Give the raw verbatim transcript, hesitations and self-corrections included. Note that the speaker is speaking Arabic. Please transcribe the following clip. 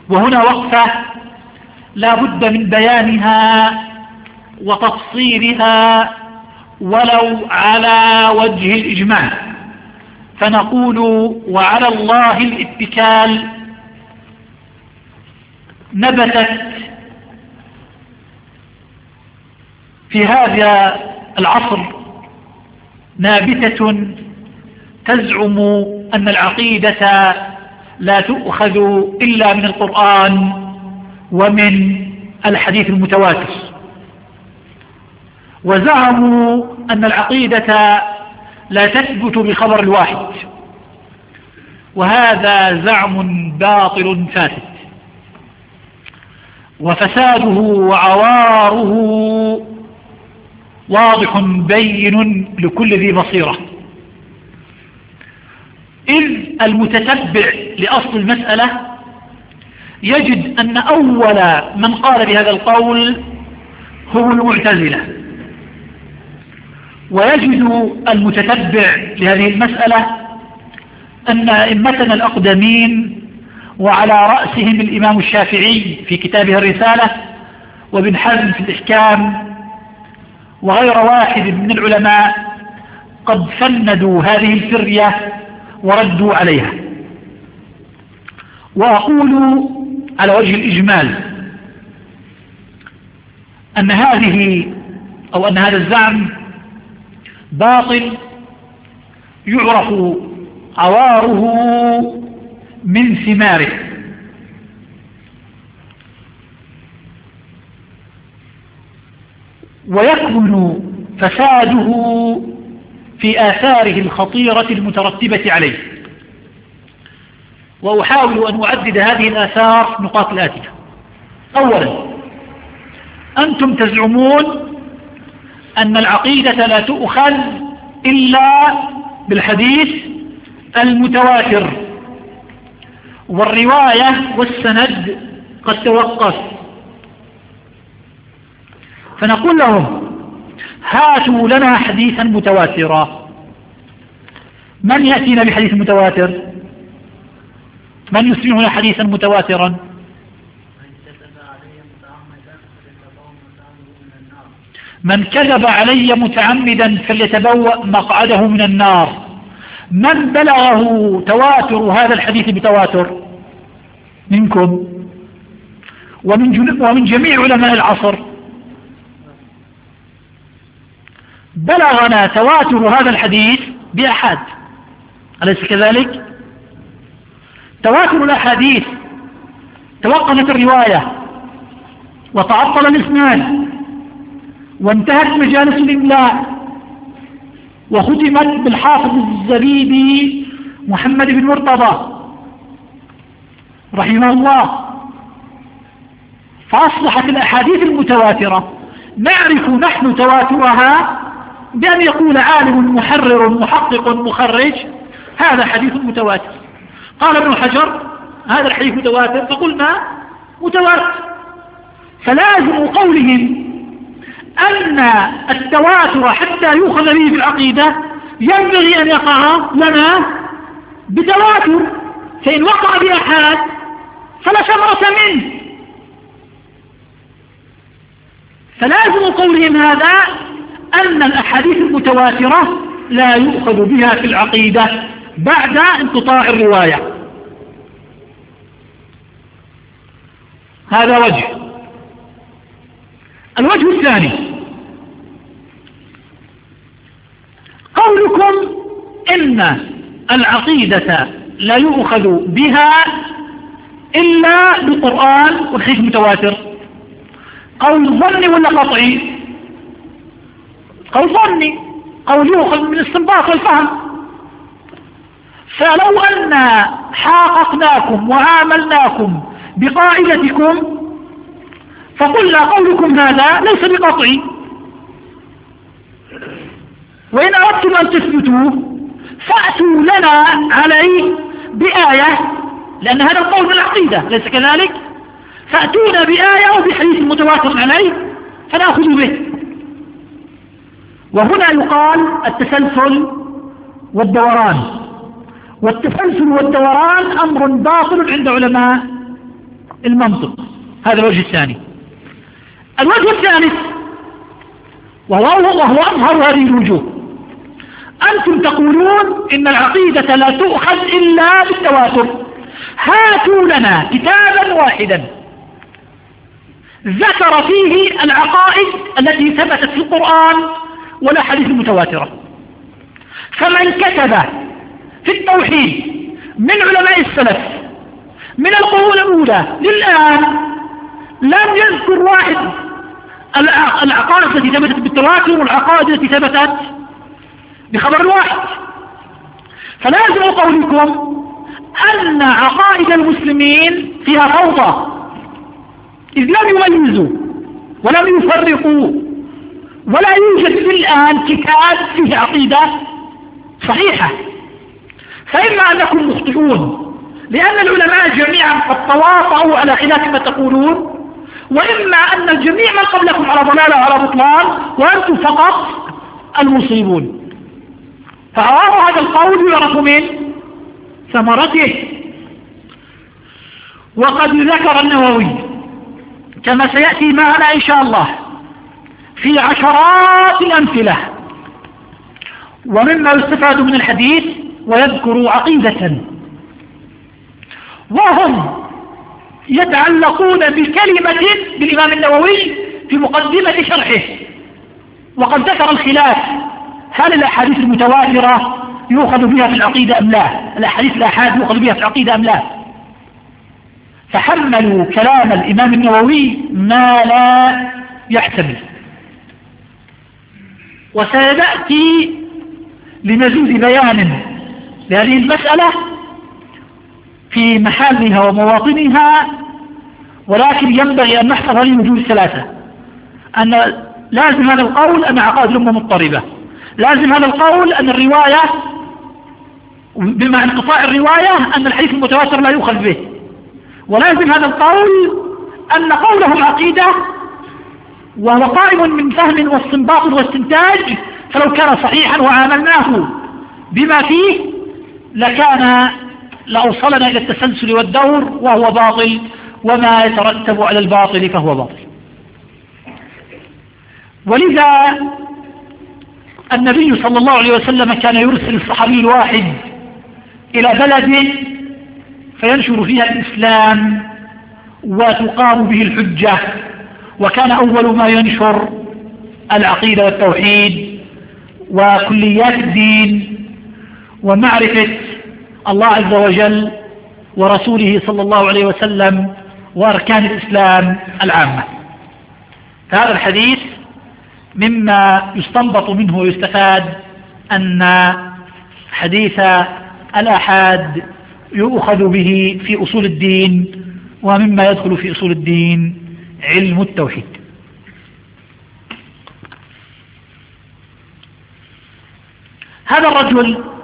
وهنا وقفة لا بد من بيانها وتفصيلها ولو على وجه الإجمال، فنقول: وعلى الله الاتكال نبتت في هذا العصر نابتة تزعم أن العقيدة لا تؤخذ إلا من القرآن ومن الحديث المتواتر، وزعموا أن العقيدة لا تثبت بخبر الواحد، وهذا زعم باطل فاسد، وفساده وعواره واضح بين لكل ذي بصيرة، إذ المتتبع لأصل المسألة يجد أن أول من قال بهذا القول هو المعتزلة، ويجد المتتبع لهذه المسألة أن أئمتنا الأقدمين وعلى رأسهم الإمام الشافعي في كتابه الرسالة، وابن حزم في الإحكام، وغير واحد من العلماء قد فندوا هذه الفرية وردوا عليها. وأقول على وجه الإجمال أن هذه أو أن هذا الزعم باطل يعرف عواره من ثماره، ويكمن فساده في آثاره الخطيرة المترتبة عليه. وأحاول أن أعدد هذه الآثار نقاط الآتية. أولا، أنتم تزعمون أن العقيدة لا تؤخذ إلا بالحديث المتواتر، والرواية والسند قد توقف، فنقول لهم: هاتوا لنا حديثا متواترا. من يأتينا بحديث متواتر؟ من يسمعنا حديثا متواترا؟ من كذب علي متعمدا فليتبوأ مقعده من النار. من بلغه تواتر هذا الحديث بتواتر منكم ومن, ومن جميع علماء العصر؟ بلغنا تواتر هذا الحديث بأحاد، أليس كذلك؟ تواتر الأحاديث توقفت الرواية وتعطل الإسناد وانتهت مجالس الإملاء، وختمت بالحافظ الزبيدي محمد بن مرتضى رحمه الله، فأصبحت الأحاديث المتواترة نعرف نحن تواترها بأن يقول عالم محرر محقق مخرج: هذا حديث متواتر. قال ابن حجر: هذا الحديث متواتر، فقلنا متواتر. فلازم قولهم أن التواتر حتى يؤخذ به في العقيدة ينبغي أن يقع لنا بتواتر، فإن وقع بأحاد فلا ثمرة منه. فلازم قولهم هذا أن الأحاديث المتواترة لا يؤخذ بها في العقيدة بعد انقطاع الرواية. هذا وجه. الوجه الثاني: قولكم إن العقيدة لا يؤخذ بها إلا بالقرآن والحديث المتواتر، قول ظني ولا قطعي؟ قول ظني، قول يؤخذ من الاستنباط والفهم. فلو أن حاققناكم وعاملناكم بقاعدتكم فقلنا قولكم هذا ليس بقطعي، وإن أردتم أن تثبتوه فأتوا لنا عليه بآية، لأن هذا القول من العقيدة، ليس كذلك؟ فأتونا بآية أو بحديث متواتر عليه فنأخذ به. وهنا يقال التسلسل والدوران، والتسلسل والدوران أمر باطل عند علماء المنطق. هذا الوجه الثاني. الوجه الثالث وهو, وهو أظهر هذه الوجوه، أنتم تقولون إن العقيدة لا تؤخذ إلا بالتواتر. هاتوا لنا كتابا واحدا ذكر فيه العقائد التي ثبتت في القرآن والأحاديث المتواترة. فمن كتب في التوحيد من علماء السلف من القرون الأولى للآن لم يذكر واحد العقائد التي ثبتت بالتواتر والعقائد التي ثبتت بخبر واحد. فلازم قولكم أن عقائد المسلمين فيها فوضى، إذ لم يميزوا ولم يفرقوا، ولا يوجد الآن كتاب فيه عقيدة صحيحة. فإما أنكم مخطئون لأن العلماء جميعا قد تواطؤوا على خلاف ما تقولون، وإما أن الجميع من قبلكم على ضلالة وعلى بطلان وأنتم فقط المصيبون. فعوار هذا القول يعرف من ثمرته. وقد ذكر النووي كما سيأتي معنا إن شاء الله في عشرات الأمثلة ومما يستفاد من الحديث، ويذكر عقيدة وهم يتعلقون بكلمة بالإمام النووي في مقدمة شرحه. وقد ذكر الخلاف هل الأحاديث المتواترة يؤخذ بها في العقيدة أم لا، الأحاديث الآحاد يؤخذ بها في العقيدة أم لا، فحملوا كلام الإمام النووي ما لا يحتمل. وسيأتي لمزيد بيان لهذه المسألة في محلها ومواطنها، ولكن ينبغي أن نحفظ هذه الوجوه الثلاثة: أن لازم هذا القول أن عقائد الأمة مضطربة، لازم هذا القول أن الرواية بمع انقطاع الرواية أن الحديث المتواتر لا يؤخذ به، ولازم هذا القول أن قولهم عقيدة وهو قائم من فهم واستنباط واستنتاج، فلو كان صحيحا وعاملناه بما فيه لكان لأوصلنا إلى التسلسل والدور، وهو باطل، وما يترتب على الباطل فهو باطل. ولذا النبي صلى الله عليه وسلم كان يرسل الصحابي الواحد إلى بلد فينشر فيها الإسلام وتقام به الحجة، وكان أول ما ينشر العقيدة والتوحيد وكليات الدين ومعرفة الله عز وجل ورسوله صلى الله عليه وسلم وأركان الإسلام العامة. فهذا الحديث مما يستنبط منه ويستفاد أن حديث الآحاد يؤخذ به في أصول الدين، ومما يدخل في أصول الدين علم التوحيد. هذا الرجل